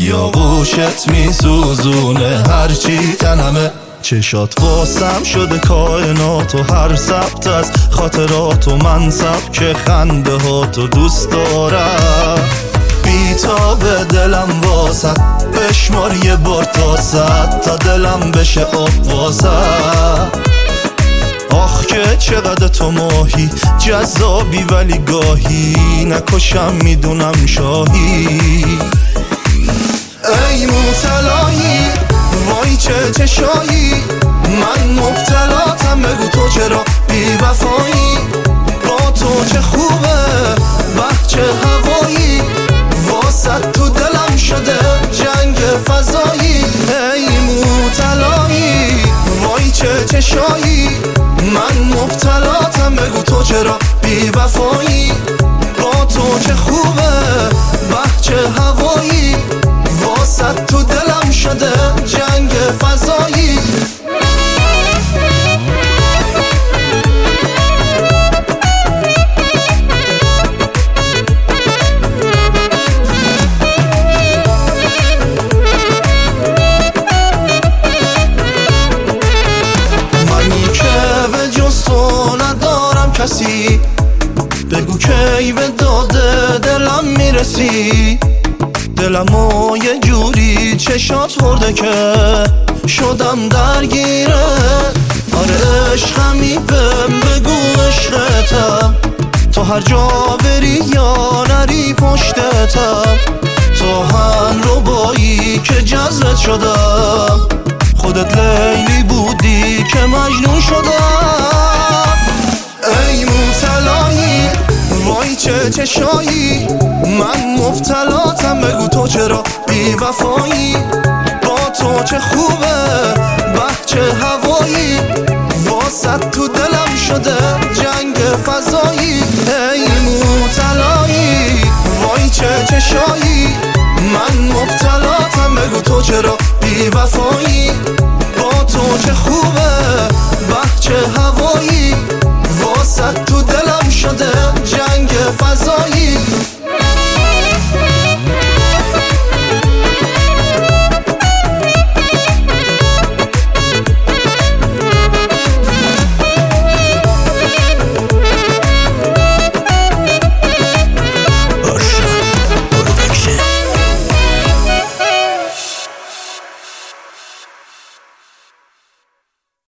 یا گوشت میسوزونه هرچی تنمه. چشات واسم شده کائنات و هر ثبت از خاطرات و من سبک خنده ها تو دوست دارم. بیتاب دلم واسد بشمار یه بار تا 100 تا دلم بشه آب واسد. آخ که چقدر تو ماهی جذابی ولی گاهی نکشم میدونم شاهی. ای مبتلایی وای چه چشایی من مبتلاتم بگو تو چرا بی وفایی. با تو چه خوبه به چه هوایی واسد تو دلم شده جنگ فضایی. ای مبتلایی وای چه چشایی من مبتلاتم بگو تو چرا بی وفایی. با تو چه خوبه به چه هوایی واسد تو دلم شده جنگ فضایی. منی که به جز تو ندارم کسی بگو کی به داده دلم میرسی. دلمو یه جوری چشات خورده که شدم درگیره. آره عشقمی بهم بگو عشقتم تو هر جا بری یا نری پشتتم. تو هم ربایی که جذبت شدم خودت لیلی بودی که مجنون شدم. ای مبتلایی وای چه چشایی من مبتلاتم بگو تو چرا بی وفایی. با تو چه خوبه به چه هوایی واسد تو دلم شده جنگ فضایی. ای مبتلایی وای چه چشایی من مبتلاتم بگو تو چرا بی وفایی.